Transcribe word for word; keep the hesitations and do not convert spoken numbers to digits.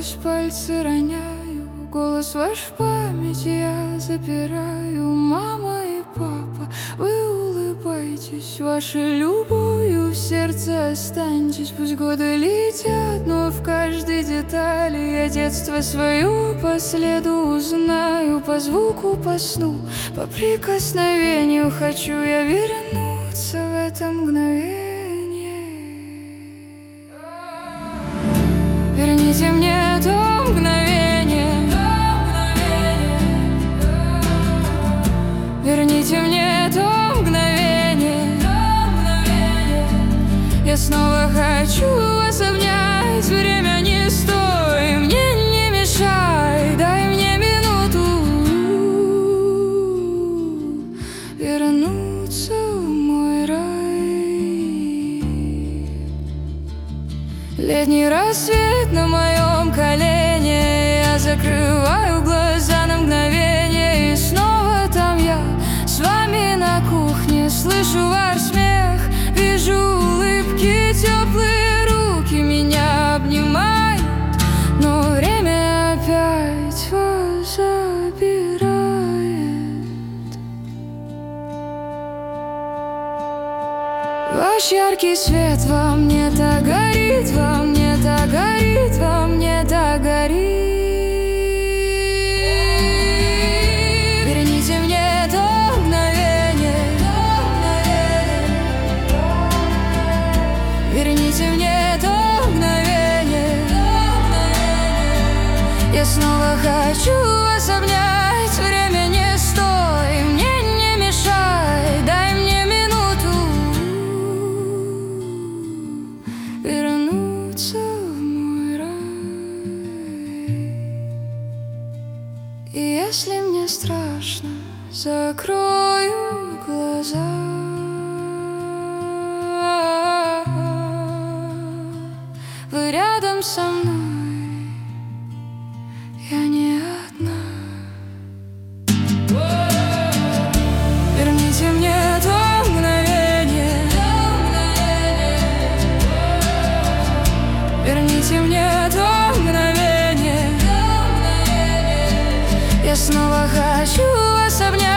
сквозь пальцы роняю. Голос ваш в памяти я запираю. Мама и папа, вы улыбайтесь, вашей любовью в сердце останьтесь. Пусть годы летят, но в каждой детали я детство свое по следу узнаю. По звуку, по сну, по прикосновению хочу я вернуться в это мгновение. Верните мне то мгновение, верните мне то мгновение. Я снова хочу вас обнять. Время не стой, мне не мешай. Дай мне минуту вернуться в мой рай. Летний рассвет на моем колене. Я закрываю глаза на мгновение, и снова там я с вами на кухне. Слышу ваш смех, вижу улыбки, теплые руки меня обнимают. Но время опять вас забирает. Ваш яркий свет во мне так горит, во мне так горит, во мне так горит. Верните мне то мгновение, верните мне то мгновение. Я снова хочу вас обнять. Время не стой, мне не мешай. Дай мне минуту вернуться в мой рай. И если мне страшно, закрою глаза. Вы рядом со мной, я не одна. Верните мне то мгновение, верните мне то мгновение. Я снова хочу вас обнять.